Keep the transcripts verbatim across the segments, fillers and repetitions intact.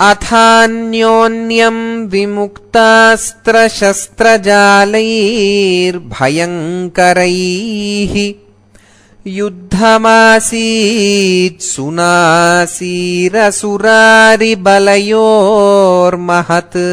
అథాన్యోన్యం విముక్తాస్త్రశస్త్రజాలైర్భయంకరైః యుద్ధమాసీత్ సునాసీరసురారిబలయోర్మహత్.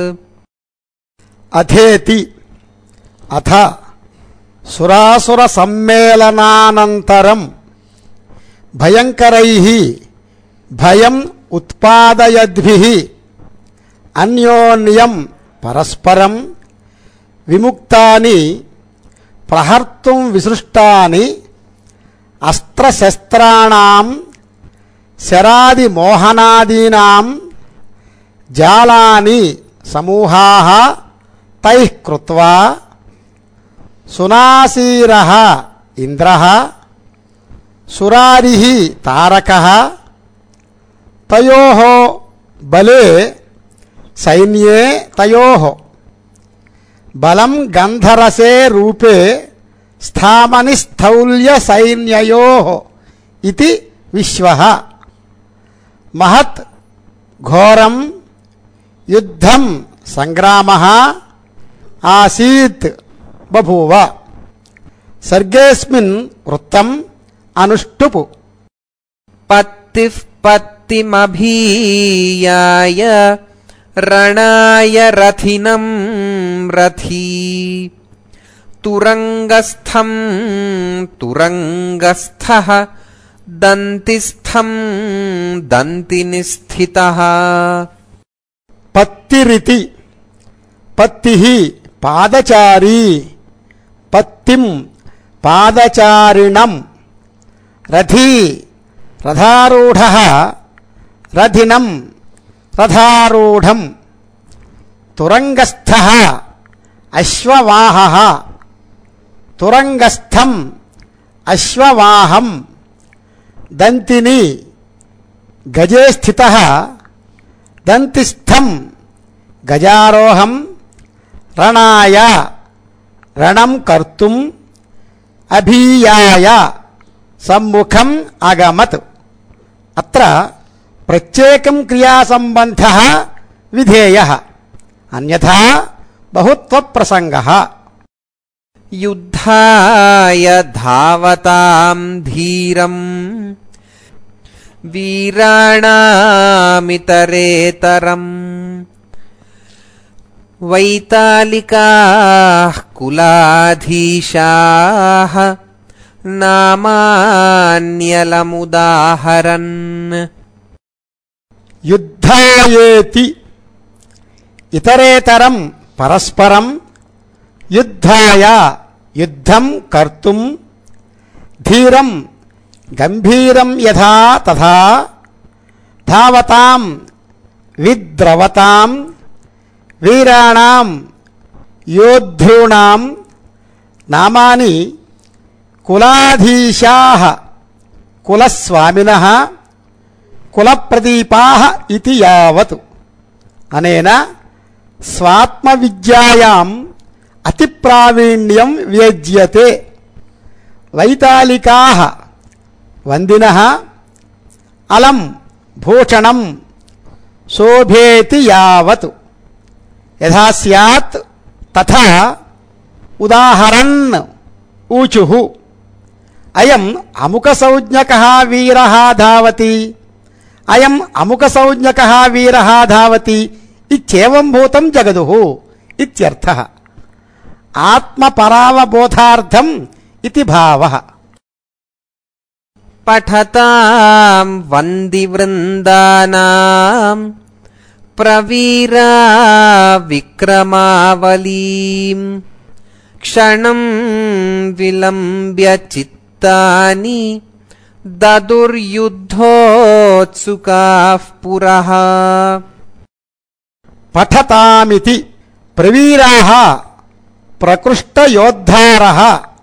అథేతి అథ సురాసుర సమ్మేళనానంతరం భయంకరైః భయం ఉత్పాదయద్భిః అన్యోన్యం పరస్పరం విముక్తాని ప్రహర్తుం విసృష్టాని అస్త్రశస్త్రాణాం శరాది మోహనాదీనాం జాలాని సమూహాః తైః కృత్వా సునాసీరః ఇంద్రః సురారిః తారకః తయోః బలే సైన్యే తయోః బలం గంధరసే రూపే స్థామని స్థౌల్య సైన్యయోః ఇతి విశ్వః. మహత్ ఘోరం యుద్ధం సంగ్రామః ఆసీత్ బభూవ. సర్గేస్మిన్ వృత్తం అనుష్టుపు. పత్తిః పత్తిమభీయాయ రణాయ రథినం రథీ తురంగస్థం తురంగస్థః దంతిస్థం దంతినిస్థితః. పత్తిరితి పత్తిః పాదచారీ పత్తిం పాదచారిణం రథీ రథారూఢః రథినం రథారూఢం తురంగస్థః అశ్వవాహః తురంగస్థం అశ్వవాహం దంతిని గజే స్థితః దంతిస్థం గజారోహం రణాయ రణం కర్తుం అభీయాయ సమ్ముఖం అగమత్. అత్ర ప్రత్యేకం క్రియాసంబంధః విధేయః అన్యథా బహుత్వ ప్రసంగః. యుద్ధాయ ధావతాం ధీరం వీరాణామితరేతరం వైతాళికాః కులాధీశాః నామాన్యలముదాహరన్. యుద్ధాయేతి ఇతరేతరం పరస్పరం యుద్ధాయ యుద్ధం కర్తుం ధీరం గంభీరం యథా తథా ధావతాం విద్రవతాం వీరాణాం యోద్ధॄణాం నామాని కులాధీశాః కులస్వామినః కులప్రదీపాః ఇతి యావత్. అనేన స్వాత్మవిద్యాయాం అతిప్రావీణ్యం వేద్యతే. వైతాళికాః వందినః అలం భూషణం శోభేతి యావత్ యథా స్యాత్ తథా ఉదాహరన్ ఊచుః. అయం అముక సంజ్ఞకః వీరః ధావతి అయం అముక సంజ్ఞకః వీరః ధావతి ఇత్యేవం భూతం జగదుః ఇత్యర్థః. ఆత్మపరావబోధార్థం ఇతి భావః. పఠతాం వంది వృందానాం ప్రవీరా విక్రమావలీం క్షణం విలంబ్య చిత్తాని దదుర్యుద్ధోత్సుకాః పురః. పఠతామితి ప్రవీరాః ప్రకృష్టయోద్ధారః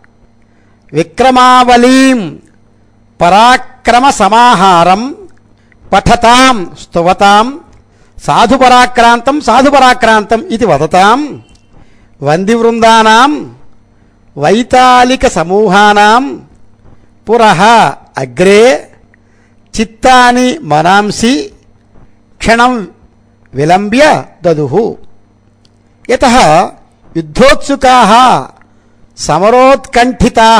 విక్రమావలీం పరాక్రమసమాహారం పఠతాం స్తువతాం సాధుపరాక్రాంతం సాధుపరాక్రాంతం ఇది వదతాం వందివృందానాం వైతాళిక సమూహానాం పురః అగ్రే చిత్తాని మనాంసి క్షణం విలంబ్య దదుః. యతః యుద్ధోత్సుకాః సమరోత్కంఠితాః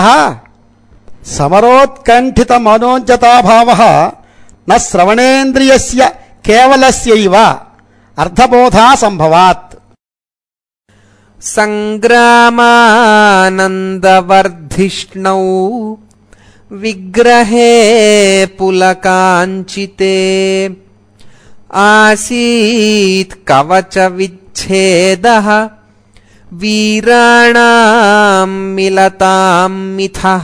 సమరోత్కంఠితమనోజ్ఞతాభావः న శ్రవణేంద్రియస్య కేవలస్యైవ అర్థబోధా సంభవాత్. సంగ్రామానందవర్ధిష్ణౌ విగ్రహే పులకాంచితే ఆసీత్ కవచ విచ్ఛేదః వీరాణాం మిలతాం మిథః.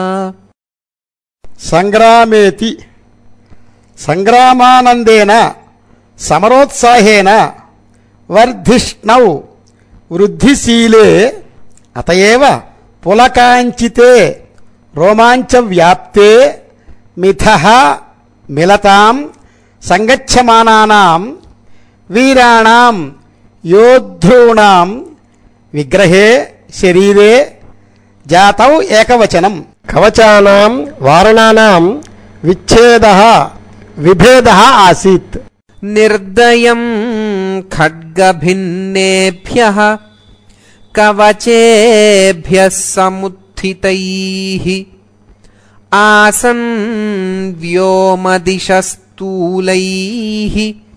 సంగ్రామేతి సంగ్రామానందేన సమరోత్సాహేన వర్ధిష్ణౌ వృద్ధిశీలే అతయేవ పులకాంచితే రోమాంచవ్యాప్తే మిథః మిలతాం సంగచ్చమానానాం వీరాణాం యోద్ధॄణాం విగ్రహే శరీరే జాతౌ ఏకవచనం. కవచానాం వారణానాం విచ్ఛేదః విభేదః ఆసీత్. నిర్దయం ఖడ్గభిన్నేభ్యః కవచేభ్యః సముత్థితైః ఆసన్ వ్యోమదిశస్తూలైః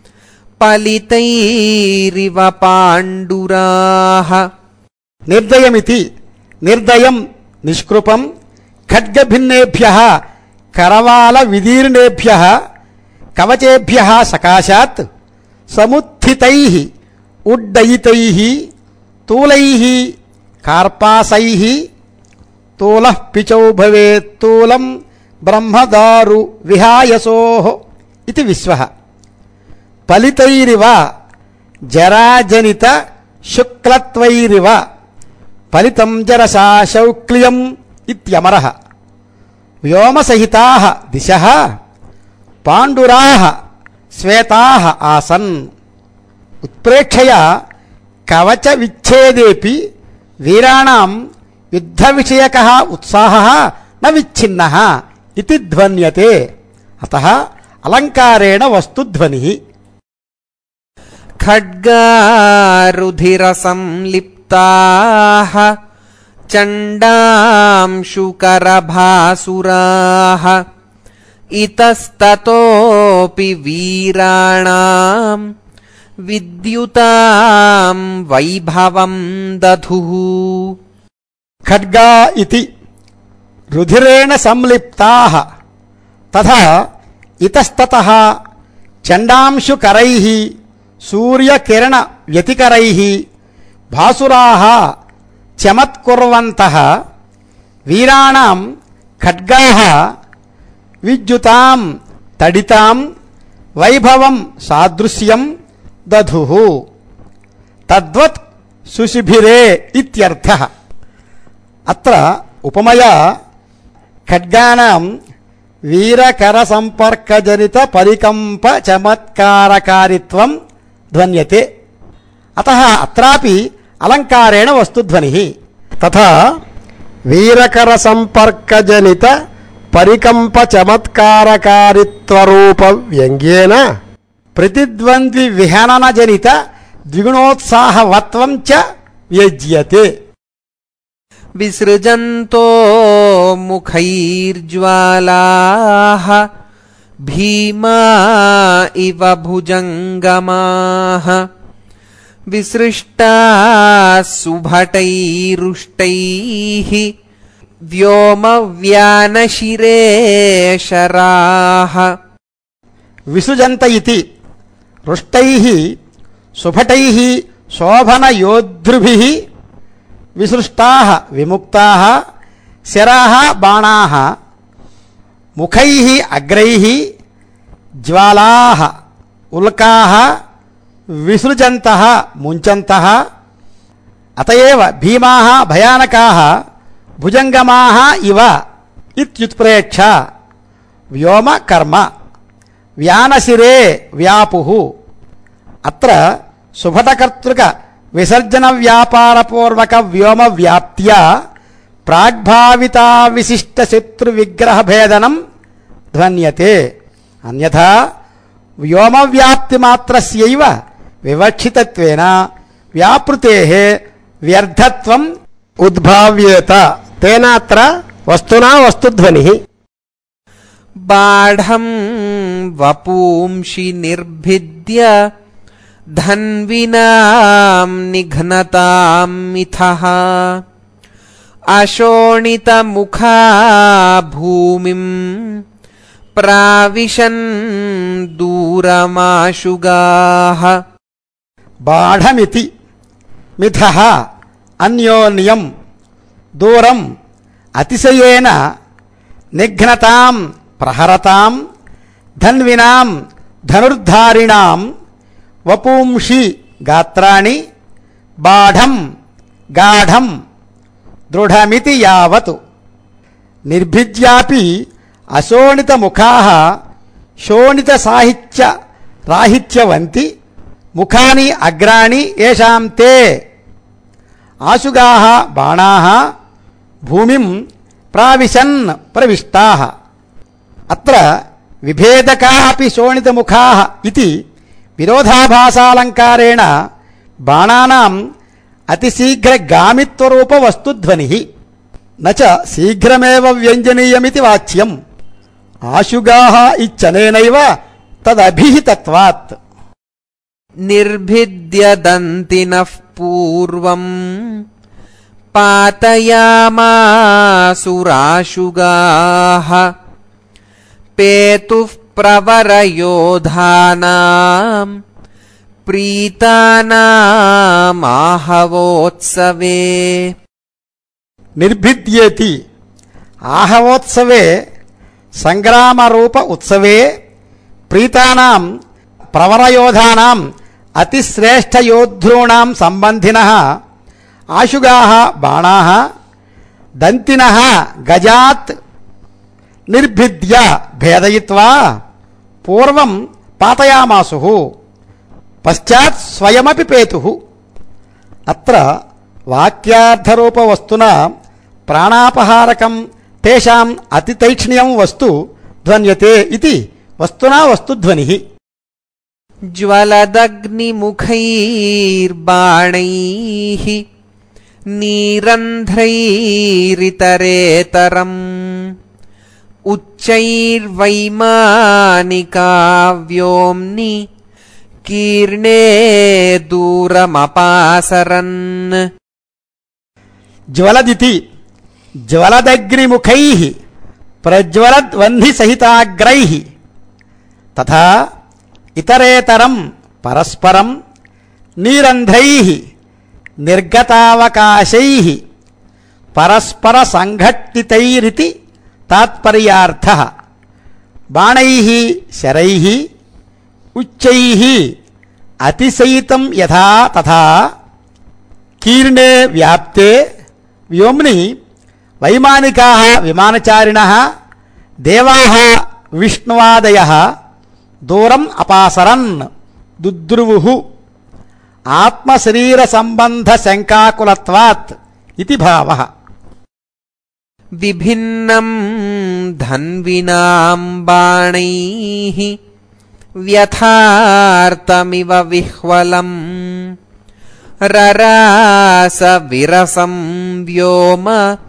పలితైరివ పాండురాః. నిర్దయమితి నిర్దయం నిష్కృపం ఖడ్గభిన్నేభ్యః కరవాల విదీర్ణేభ్యః కవచేభ్యః సకాశాత్ సముత్థితైః ఉడ్డయితైః తూలైః కార్పాసైః తూలః పిచౌ భవేత్ తూలం బ్రహ్మదారు విహాయసోః ఇది విశ్వః. పలితైరివ జరాజనిత శుక్లత్వైరివ ఫలితం జరసా శౌక్ల్యం ఇత్యమరః. వ్యోమసహితాః దిశః పాండురాః శ్వేతాః ఆసన్. ఉత్ప్రేక్షయ కవచ విచ్ఛేదేపి వీరాణాం యుద్ధవిషయకః ఉత్సాహः న విచ్ఛిన్నः ఇతి ధ్వన్యతే. అతః అలంకారేణ వస్తుధ్వనిః. ఖడ్గారుధిరసంలిప్తాః చండాంశుకరభాసురాః ఇతస్తతోపి వీరాణాం విద్యుతాం వైభవం దధుః. ఖడ్గా ఇతి రుధిరేణ సంలిప్తాః తథా ఇతస్తతః చండాంశుకరైః సూర్యకిరణ వ్యతికరైః భాసురాः చమత్కుర్వంతః వీరాణాం ఖడ్గాః విద్యుతాం తడితాం వైభవం సాదృశ్యం దధుః. తద్వత్ సుశిభిరే ఇత్యర్థః. అత్ర ఉపమయా ఖడ్గానాం వీరకర సంపర్కజనిత పరికంప చమత్కారకారిత్వం ధ్వన్యతే. అతః అత్రాపి అలంకారేణ వస్తుధ్వనిః. తథా వీరకర సంపర్కజనిత పరికంప చమత్కారకారిత్వరూప వ్యంగ్యేన ప్రతిద్వంద్వి విహనన జనిత ద్విగుణోత్సాహవత్వం చ వ్యజ్యతే. విసృజంతో ముఖైర్జ్వాలాః భీమా ఇవ భుజంగమాః విసృష్టాః సుభటైరుష్టైః వ్యోమవ్యానశిరేశరాః. విసృజంత ఇతి రుష్టైః సుభటైః శోభనయోద్ధృభిః విసృష్టాః విముక్తాః శరాः బాణాः ముఖైః అగ్రైః జ్వాలాः ఉల్కాः విసృజంతః ముంచంతః. అతయేవ భీమాः భయానకాः భుజంగమాः ఇవ ఇత్యుత్ప్రేక్ష. వ్యోమ కర్మ వ్యానశిరే వ్యాపుః. అత్ర సుభటకర్తృక విసర్జన వ్యాపారపూర్వక వ్యోమ వ్యాప్త్యా ప్రాగ్భావితా విశిష్ట శత్రు విగ్రహ భేదనం ధ్వన్యతే. అన్యథా వ్యోమ వ్యాప్తి మాత్రస్యైవ వివక్షితత్వేన వ్యాపృతేః వ్యర్థత్వం ఉద్భావ్యేత తేనాత్ర వస్తునా వస్తుధ్వనిః. బాఢం వపూంషి నిర్భిద్య ధన్వినాం నిఘ్నతాం మిథః అశోణితముఖా భూమిం ప్రావిశన్ దూరమాశుగాః. బాఢమితి మిథః అన్యోన్యం దూరం అతిశయేన నిఘ్నతాం ప్రహరతాం ధన్వినాం ధనుర్ధారిణాం వపూంషి గాత్రాణి బాఢం గాఢం దృఢమితి యావత్. నిర్భిద్యాపి అశోణితముఖాః శోణితసాహిత్య రాహిత్యవంతి ముఖాని అగ్రాణి ఏషాం తే ఆశుగాః బాణాః భూమిం ప్రావిశన్ ప్రవిష్టాః. అత్ర విభేదకాः అపి శోణితముఖాः ఇతి విరోధాభాసాలంకారేణ బాణానాం అతిశీఘ్రగామిత్వరూపవస్తుధ్వనిః న చ శీఘ్రమేవ వ్యంజనీయమితి వాచ్యం. ఆశుగాః ఇచ్చనేనైవ తదభిహితత్వాత్. నిర్భిద్యదంతినః పూర్వం పాతయామాసురాశుగాః పేతుః ప్రవరయోధానాం ప్రీతానామాహవోత్సవే. నిర్భిద్యేతి ఆహవోత్సవే సంగ్రామరూప ఉత్సవే ప్రీతానాం ప్రవరయోధానాం అతిశ్రేష్టయోద్ధॄణాం సంబంధినః ఆశుగాః బాణాః దంతినః గజాత్ నిర్భిద్య భేదయిత్వా పూర్వం పాతయామాసుః పశ్చాత్ స్వయమపి పేతుః. అత్ర వాక్యార్థరూపవస్తునా ప్రాణాపహారకం తేషాం అతితైక్ష్ణ్యం వస్తు ధ్వన్యతే ఇది వస్తునా వస్తుధ్వనిః. జ్వలదగ్నిముఖైర్బాణైః నీరంధ్రైరితరేతరం ఉచ్చైర్వైమానికా వ్యోమ్ని కీర్ణే దూరమపాసరన్. జ్వలదితి జ్వలదగ్నిముఖైః ప్రజ్వలద్వహ్నిసహితాగ్రైః తథా ఇతరేతరం పరస్పరం నీరంధ్రైః నిర్గతావకాశైః పరస్పర సంఘట్టితైరితి తాత్పర్యార్థః. బాణైః శరైః ఉచ్చైః అతిశయితం యథా తథా కీర్ణే వ్యాప్తే వ్యోమ్ని వైమానికాః విమానచారిణః దేవాః విష్ణువాదయః దూరం అపాసరన్ దుద్రువుః. ఆత్మశరీర సంబంధ శంకాకులత్వాత్ ఇది భావః. విభిన్నం ధన్వినాం బాణైః వ్యథార్తమివ విహ్వలం రరాస విరసం వ్యోమ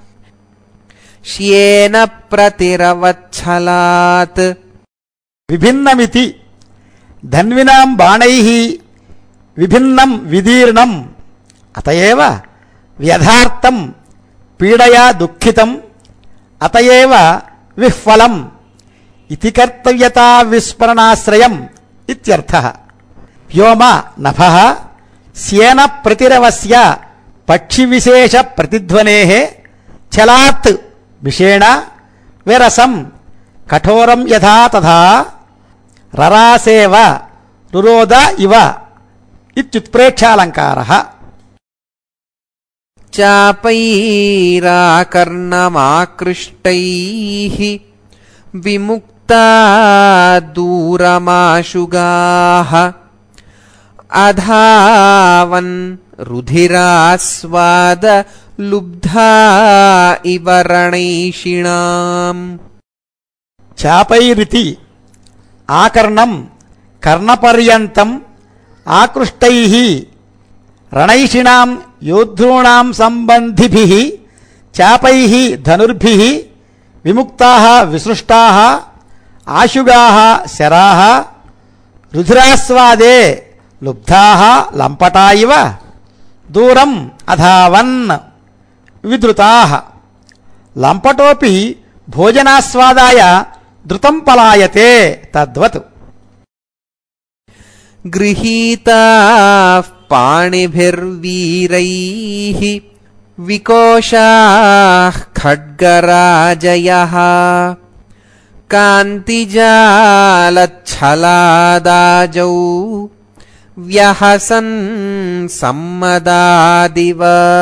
శ్యేన ప్రతిరవచ్చలాత్. విభిన్నమితి ధన్వినాం బాణైః విభిన్నం విదీర్ణం అతయేవ వ్యథార్థం పీడయా దుఃఖితం అతయేవ విహ్వలం ఇతి కర్తవ్యతా విస్మరణాశ్రయం ఇత్యర్థః. వ్యోమ నభః స్యేన ప్రతిరవస్య పక్షివిశేష ప్రతిధ్వనేః ఛలాత్ విషేణ విరసం కఠోరం యథా తథా రరాసేవ రురోద ఇవ ఇత్యుత్ప్రేక్షాలంకారః. చాపైరాకర్ణమాకృష్టైః విముక్తా దూరమాశుగాః అధావన్ రుధిరాస్వాద లుబ్ధా ఇవ రణైషిణాం. చాపైరితి ఆకర్ణం కర్ణపర్యంతం ఆకృష్టైః రణైషిణాం యోద్ధॄణాం సంబంధిభిః చాపైః ధనుర్భిః విముక్తాః విసృష్టాః ఆశుగాః శరాः రుధిరాస్వాదే లుబ్ధాః లంపటా ఇవ దూరం అధావన్ విద్రుతాః లంపటోపి భోజనాస్వాదాయ ద్రుతం పలాయతే తద్వత్. గృహీతాః పాణిభిర్వీరైః వికోశాః ఖడ్గరాజయః కాంతిజాలచ్ఛలాదాజౌ వ్యహసన్ సమ్మదాదివ.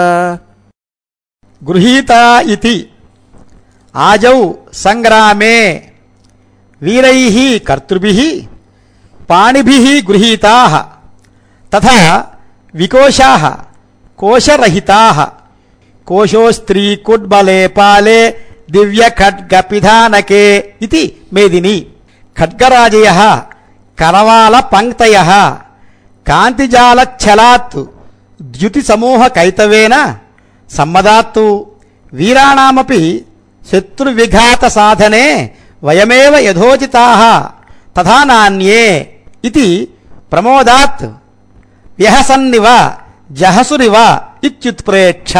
గృహీత ఇతి ఆజౌ సంగ్రామే వీరైః కర్తృభిః పాణిభిః గృహీతాః తథా వికోశాః కోశరహితాః కోశోస్త్రీ కుడ్బలే పాలే దివ్య ఖడ్గపిధానకే ఇతి మేదిని. ఖడ్గరాజయః కరవాల పంక్తయః కాంతిజాలచ్ఛలాత్ ద్యుతి సమూహ కైతవేన సమ్మదాత్తు వీరాణామపి శత్రువిఘాత సాధనే వయమేవ యథోచితాః తథా నాన్యే ఇతి ప్రమోదాత్ వ్యహసన్నివ జహసురివ ఇత్యుత్ప్రేక్ష.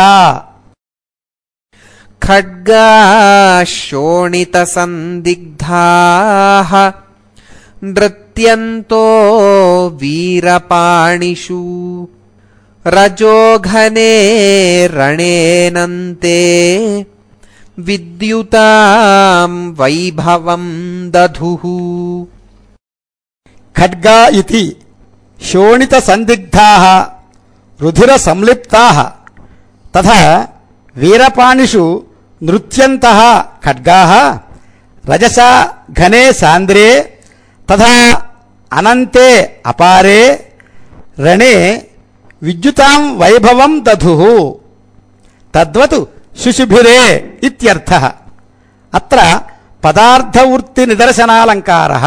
ఖడ్గాశోణితసందిగ్ధాః నృత్యంతో వీరపాణిషు రజోఘనే రణేనంతే విద్యుతాం వైభవం దధుః. ఖడ్గా ఇతి శోణిత సందిగ్ధాః రుధిర సంలిప్తాః తథా వీరపాణిషు నృత్యంతః ఖడ్గాః రజసా ఘనే సాంద్రే తథా అనంతే అపారే రణే విద్యుతాం వైభవం దధుః తద్వత్ శుశుభిరే ఇత్యర్థః. అత్ర పదార్థవృత్తి నిదర్శనాలంకారః.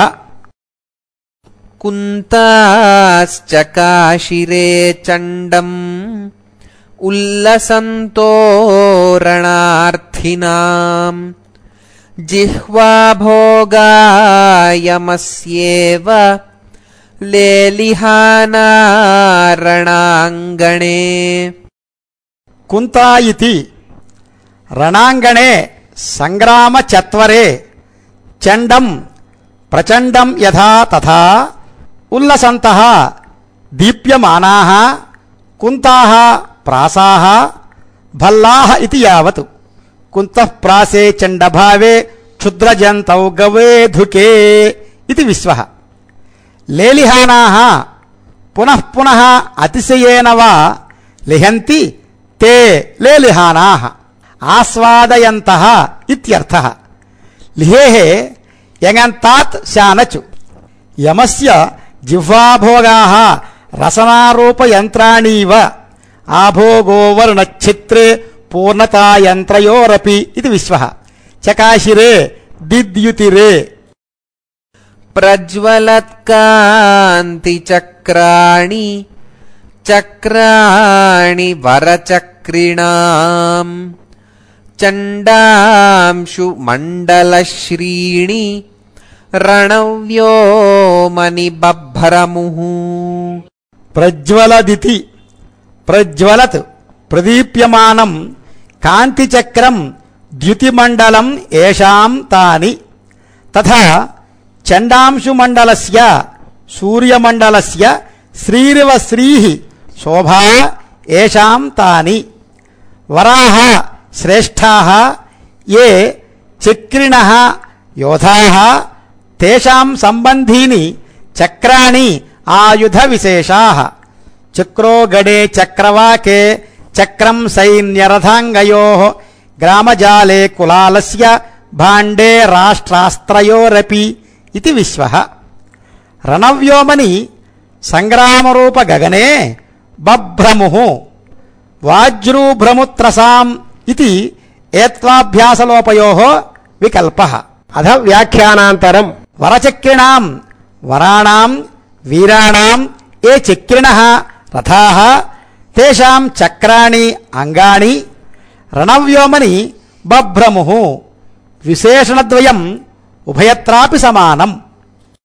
కుంతాశ్చకాశిరే చండం ఉల్లసంతో రణార్థినాం జిహ్వాభోగాయమస్యేవ లేలిహానా రణాంగణే. కుంతా ఇతి రణాంగణే సంగ్రామ చత్వరే చండం ప్రచండం యథా తథా ఉల్లసంతః దీప్యమానాః కుంతాః ప్రాసాః భల్లాః ఇతి యావత్. కుంతః ప్రాసే చండభావే క్షుద్రజంతౌ గవేధుకే ఇది విశ్వః. లేలిహానాః పునః పునః అతిశయేన వా లిహంతి తే లేలిహానాః ఆస్వాదయంతః ఇత్యర్థః. లిహేః యగంతాత్ శానచు. యమస్య జిహ్వాభోగాః రసనారూపయంత్రాణీవ ఆభోగో వర్ణచ్చిత్రే పూర్ణతాయంత్రయోరపి ఇది విశ్వః. చకాశిరే దిద్యుతిరే. ప్రజ్వలత్కాంతి చక్రాణి చక్రాణి వరచక్రిణాం చండాంశు మండలశ్రీణి రణవ్యోమని బభ్రముః. ప్రజ్వలదితి ప్రజ్వలత్ ప్రదీప్యమానం కాంతిచక్రం ద్యుతిమండలం ఏషాం తాని తథా చండాంశుమండలస్య సూర్యమండలస్య శ్రీరివ శ్రీః శోభా ఏషాం తాని. వరాః శ్రేష్ఠాః ఏ చక్రిణః యోధాః తేషాం సంబంధీని చక్రాణి ఆయుధ విశేషాః. చక్రో గడే చక్రవాకే చక్రం సైన్యరథాంగయోః గ్రామజాలే కులాలస్య భాండే రాష్ట్రాస్త్రయోరపి ఇది విశ్వః. రణవ్యోమని సంగ్రామరూప గగనే బభ్రముః వాజ్రూభ్రముత్రసాం ఇది ఏత్వాభ్యాసలోపయోః వికల్పః. అధ వ్యాఖ్యానాంతరం వరచక్రిణాం వరాణాం వీరాణాం ఏ చక్రిణః రథాః తేషాం చక్రాణి అంగాని రణవ్యోమని బభ్రముః విశేషణద్వయం ఉభయత్రాపి సమానం.